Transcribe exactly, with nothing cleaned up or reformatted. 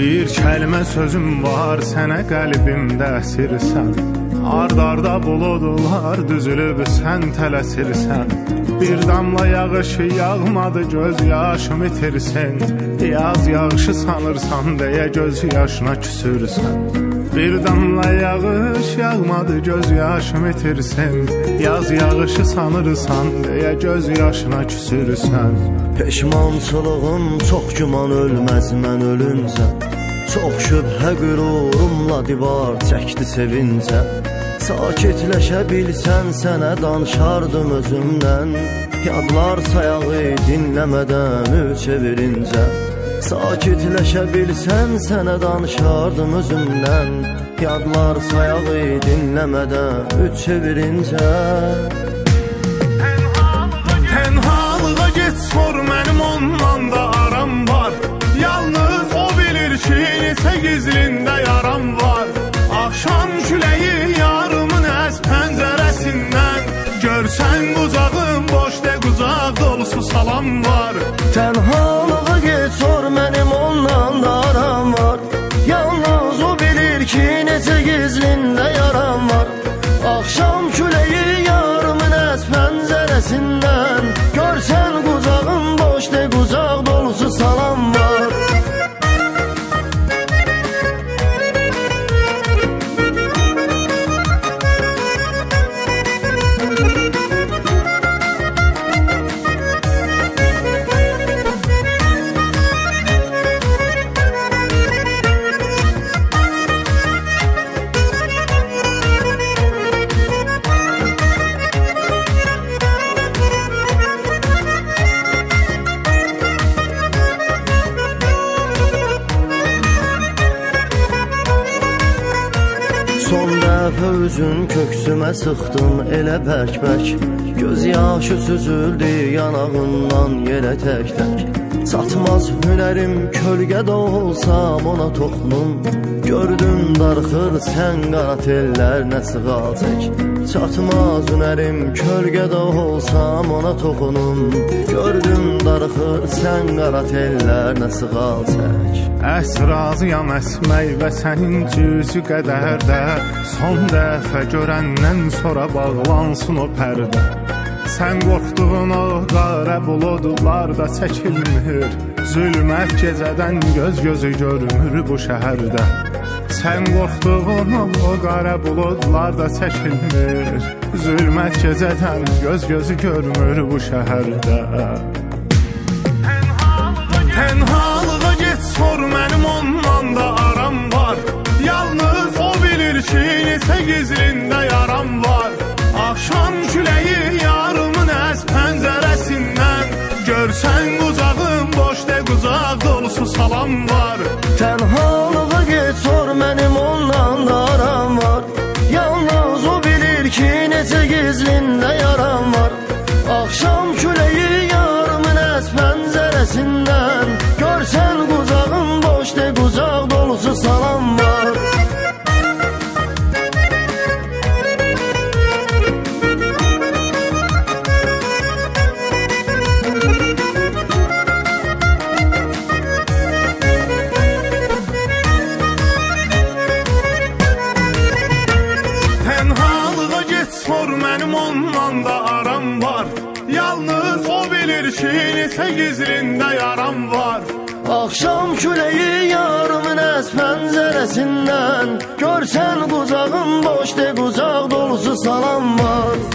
Bir kəlmə sözüm var, sənə qəlbimdə əsirsən. Ard-arda buludlar düzülüb, sən tələsirsən. Bir damla yağış yağmadı, göz yaşım itirsin. Yaz yağışı sanırsan deyə göz yaşına küsürsən. Bir damla yağış yağmadı, göz yaşım itirsin. Yaz yağışı sanırsan deyə göz yaşına küsürsən. Peşmançılığım çox güman ölməz mən ölüncə. Çox şübhə qürurumla divar çəkdi sevincə. Sakitləşə bilsən sənə danışardım özümdən. Yadlar sayağı dinləmədən üç çevirincə. Sakitləşə bilsən sənə danışardım özümdən. Yadlar sayağı dinləmədən üç çevirincə. Tənhalığa get sor, mənim ondan da aram var. Yalnız o bilir ki, neçə gizlində yaram var. Axşam küləyi yarımın əz pəncərəsindən. Görsən qucağım boş de, qucaq dolusu salam var. Tənhalığa get sor, mənim ondan da aram var. Yalnız o bilir ki, neçə gizlində yaram var. Axşam küləyi yarımın əz pəncərəsindən. Görsən qucağım boş de, qucaq dolusu salam var. Son dəfə üzün köksümə sıxdın elə bərk-bərk. Göz yaşı süzüldü yanağından yerə tək-tək. Çatmaz hünərim kölgədə olsam ona toxunum. Gördüm darxır sən qara tellər nə sığal çək. Çatmaz hünərim kölgədə olsam ona toxunum. Gördüm darxır sən qara tellər nə sığal çək. Əs razıyam əsmək və sənin cüzü qədərdə. Son dəfə görəndən sonra bağlansın o pərdə. Sən qorxduğun o qara buludlar da çəkilmir. Zülmət gecədən göz gözü görmür bu şəhərdə. Sən qorxduğun o qara buludlar da çəkilmir. Zülmət gecədən göz gözü görmür bu şəhərdə. Tənhalığa get sor, mənim ondan da aram var. Yalnız o bilir ki, neçə gizlində yaram var. Axşam küləyi yarımın əz pəncərəsindən. Görsən qucağım boş de, qucaq dolusu salam var. Tənhalığa get sor, mənim ondan da aram var. Yalnız o bilir ki, neçə gizlində yaram var. Axşam küləyi yarımın əz pəncərəsindən. Görsən qucağım boş de, qucaq dolusu salam var. Tənhalığa get sor, mənim ondan da aram var. Yalnız o bilir ki, neçə gizlində yaram var. Axşam küləyi yarımın əz pəncərəsindən. Görsən qucağım boş de, qucaq dolusu salam var.